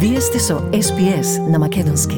Вие сте со SPS на Македонски.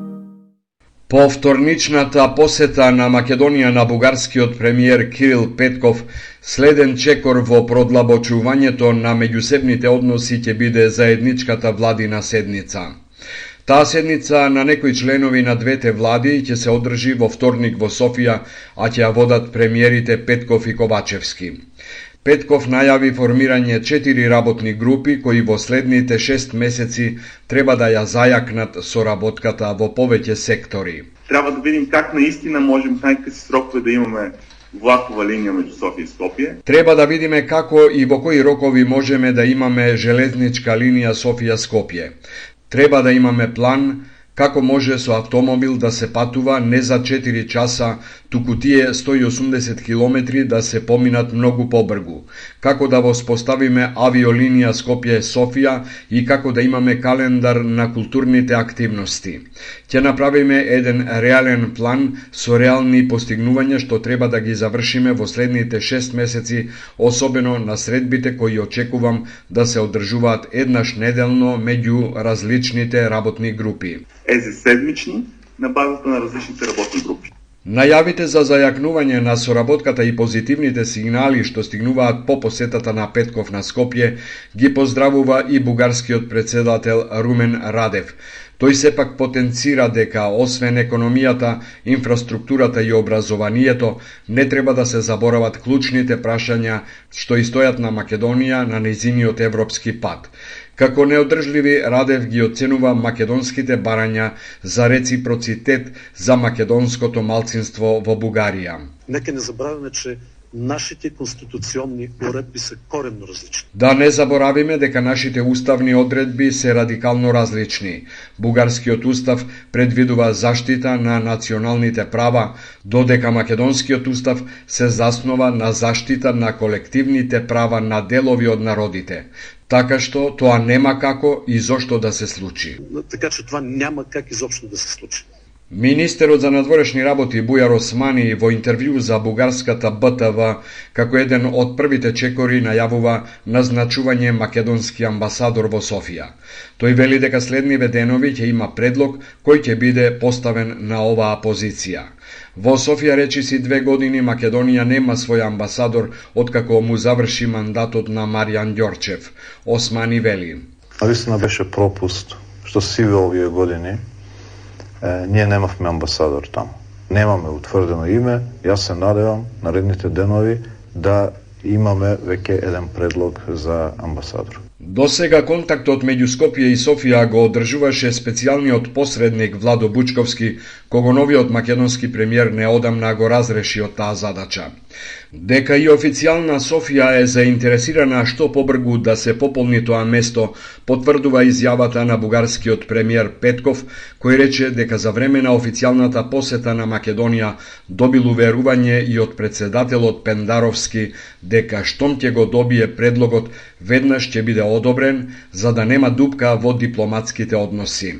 По вторничната посета на Македонија на бугарскиот премиер Кирил Петков, следен чекор во продлабочувањето на меѓусебните односи ќе биде заедничката владина седница. Таа седница на некои членови на двете влади ќе се одржи во вторник во Софија, а ќе ја водат премиерите Петков и Ковачевски. Петков најави формирање 4 работни групи кои во следните 6 месеци треба да ја зајакнат соработката во повеќе сектори. Трябва да видим как наистина можем в најкратки срокови да имаме влакова линија меѓу Софија и Скопје. Треба да видиме како и во кои рокови можеме да имаме железничка линија Софија-Скопје. Треба да имаме план како може со автомобил да се патува не за 4 часа, туку тие 180 километри да се поминат многу побргу, како да воспоставиме авиолинија Скопје-Софија и како да имаме календар на културните активности. Ќе направиме еден реален план со реални постигнувања што треба да ги завршиме во следните 6 месеци, особено на средбите кои очекувам да се одржуваат еднаш неделно меѓу различните работни групи. Ежеседмични на базата на различните работни групи. Најавите за зајакнување на соработката и позитивните сигнали што стигнуваат по посетата на Петков на Скопје ги поздравува и бугарскиот председател Румен Радев. Тој сепак потенцира дека освен економијата, инфраструктурата и образованието, не треба да се заборават клучните прашања што и стојат на Македонија на нејзиниот европски пат. Како неодржливи, Радев ги оценува македонските барања за реципроцитет за македонското малцинство во Бугарија. Нека не забравяме, че нашите конституционни уредби се коренно различни. Да не заборавиме дека нашите уставни одредби се радикално различни. Бугарскиот устав предвидува заштита на националните права, додека македонскиот устав се заснова на заштита на колективните права на делови од народите. Така што тоа нема како и зошто да се случи. Така че това няма как изобщо да се случи. Министерот за надворешни работи Бујар Османи во интервју за бугарската БТВ како еден од првите чекори најавува назначување македонски амбасадор во Софија. Тој вели дека следниве денови ќе има предлог кој ќе биде поставен на оваа позиција. Во Софија речиси 2 години Македонија нема свој амбасадор откако му заврши мандатот на Маријан Ѓорчев. Османи вели: Навистина беше пропуст што сиве овие години ние немавме амбасадор таму. Немаме утврдено име. Јас се надевам наредните денови да имаме веќе еден предлог за амбасадор. До сега контактот меѓу Скопје и Софија го одржуваше специјалниот посредник Владо Бучковски, кого новиот македонски премиер неодамна го разреши од таа задача. Дека и официјална Софија е заинтересирана што побргу да се пополни тоа место, потврдува изјавата на бугарскиот премиер Петков, кој рече дека за време на официјалната посета на Македонија добил уверување и од председателот Пендаровски дека штом ќе го добие предлогот, веднаш ќе биде одобрен, за да нема дупка во дипломатските односи.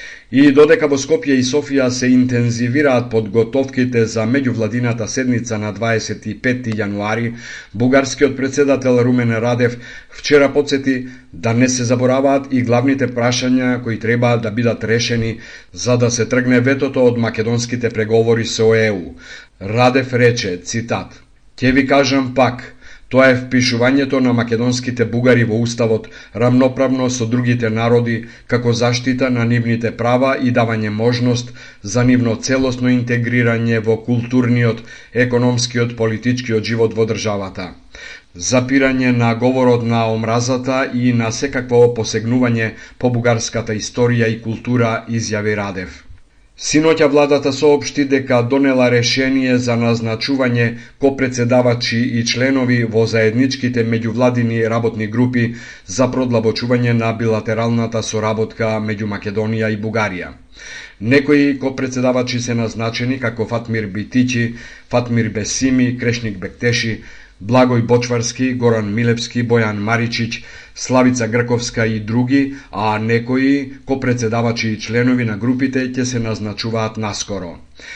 И додека во Скопје и Софија се интензивираат подготовките за меѓувладината седница на 25 јануари, бугарскиот председател Румен Радев вчера потсети да не се забораваат и главните прашања кои треба да бидат решени за да се тргне ветото од македонските преговори со ЕУ. Радев рече, цитат: "Ќе ви кажам пак, тоа е впишувањето на македонските бугари во уставот рамноправно со другите народи како заштита на нивните права и давање можност за нивно целосно интегрирање во културниот, економскиот, политичкиот живот во државата. Запирање на говорот на омразата и на секакво посегнување по бугарската историја и култура", изјави Радев. Синоќа владата соопшти дека донела решение за назначување копредседавачи и членови во заедничките меѓувладини работни групи за продлабочување на билатералната соработка меѓу Македонија и Бугарија. Некои копредседавачи се назначени како Фатмир Битичи, Фатмир Бесими, Крешник Бектеши, Благој Бочварски, Горан Милевски, Бојан Маричич, Славица Грковска и други, а некои копредседавачи и членови на групите ќе се назначуваат наскоро.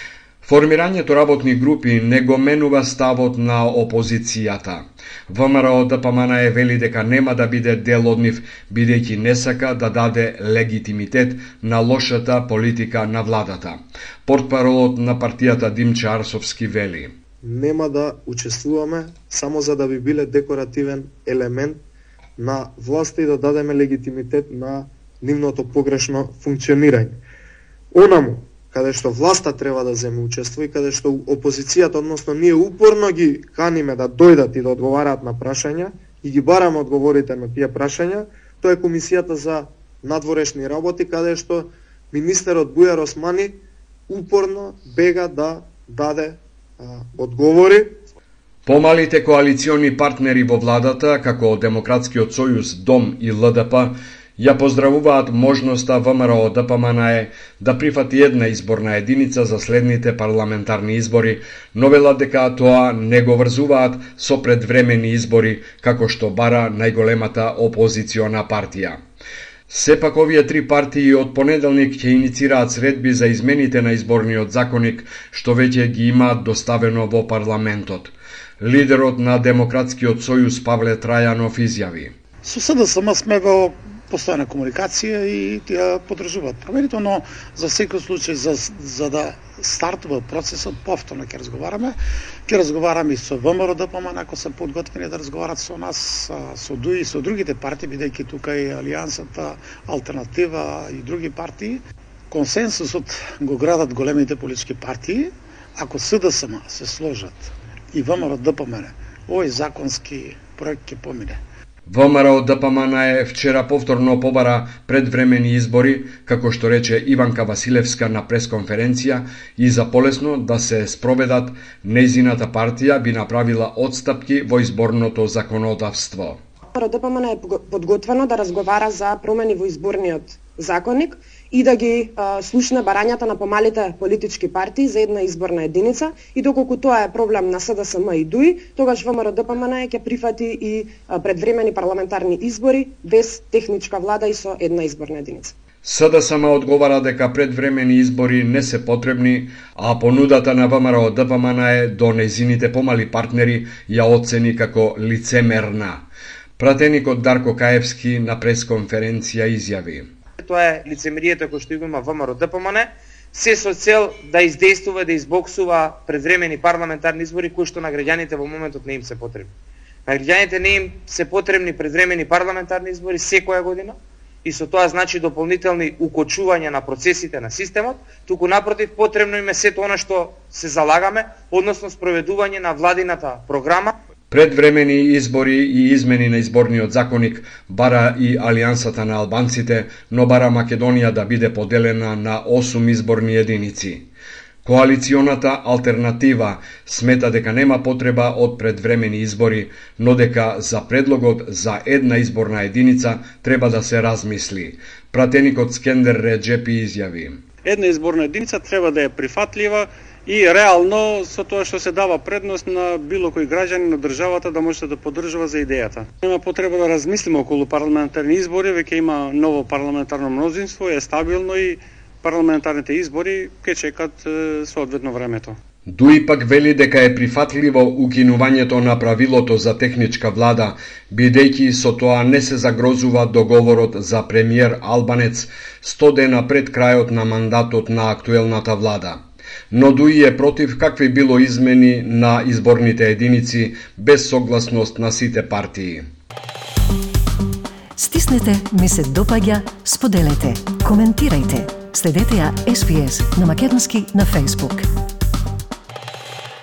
Формирањето работни групи не го менува ставот на опозицијата. ВМРО ДПМН вели дека нема да биде дел од нив, бидејќи не сака да даде легитимитет на лошата политика на владата. Портпаролот на партијата Димче Арсовски вели: Нема да учествуваме само за да би биле декоративен елемент на власта и да дадеме легитимитет на нивното погрешно функционирање. Онаму каде што власта треба да земе учество и каде што опозицијата, односно ние упорно ги каниме да дојдат и да одговараат на прашања и ги бараме одговорите на тие прашања, тоа е Комисијата за надворешни работи, каде што министерот Бујар Османи упорно бега да даде одговори. Помалите коалициони партнери во владата, како Демократскиот сојуз, Дом и ЛДП, ја поздравуваат можноста ВМРО ДПМН да прифати една изборна единица за следните парламентарни избори, но велат дека тоа не го врзуваат со предвремени избори, како што бара најголемата опозициона партија. Сепак овие три партии од понеделник ќе иницираат средби за измените на изборниот законник, што веќе ги имаат доставено во парламентот. Лидерот на Демократскиот сојуз Павле Трајанов изјави: Со СДСМ сме во постојана комуникација и тие поддржуваат промените, но за секој случај за да стартува процесот повторно ќе разговараме. Ќе разговараме и со ВМРО ДПМН ако се подготвени да разговарат со нас, со ДУИ и со другите партии, бидејќи тука и Алијансата, Алтернатива и други партии. Консенсусот го градат големите политички партии. Ако СДСМ се сложат и ВМРО ДПМН, овој законски проект ќе помине. ВМРО ДПМН вчера повторно побара предвремени избори, како што рече Иванка Василевска на пресконференција, и за полесно да се спроведат, нејзината партија би направила отстапки во изборното законодавство. ВМРО ДПМН е подготвено да разговара за промени во изборниот законник и да ги слушне барањата на помалите политички партии за една изборна единица, и доколку тоа е проблем на СДСМ и ДУИ, тогаш ВМРО ДПМН ќе прифати и предвремени парламентарни избори без техничка влада и со една изборна единица. СДСМ одговара дека предвремени избори не се потребни, а понудата на ВМРО ДПМН до нејзините помали партнери ја оцени како лицемерна. Пратеникот Дарко Каевски на пресконференција изјави: Тоа е лицемерието кој што има ВМРО ДПМН, се со цел да издействува, да избоксува предвремени парламентарни избори кои што на граѓаните во моментот не им се потребни. На граѓаните не им се потребни предвремени парламентарни избори секоја година и со тоа значи дополнителни укочувања на процесите на системот, туку напротив потребно им е сето она што се залагаме, односно спроведување на владината програма. Предвремени избори и измени на изборниот законник бара и Алијансата на албанците, но бара Македонија да биде поделена на 8 изборни единици. Коалиционата Алтернатива смета дека нема потреба од предвремени избори, но дека за предлогот за една изборна единица треба да се размисли. Пратеникот Скендер Реджепи изјави: Една изборна единица треба да е прифатлива и реално со тоа што се дава предност на било кој граѓанин на државата да може да поддржува за идејата. Нема потреба да размислиме околу парламентарни избори, веќе има ново парламентарно мнозинство, е стабилно и парламентарните избори ќе чекат соодветно времето. ДУИ пак вели дека е прифатливо укинувањето на правилото за техничка влада, бидејќи со тоа не се загрозува договорот за премиер Албанец 100 дена пред крајот на мандатот на актуелната влада. Но ДУИ е против какви било измени на изборните единици без согласност на сите партии. Стиснете, ми се допаѓа, споделете, коментирајте. Следете ја SPS на Македонски на Facebook.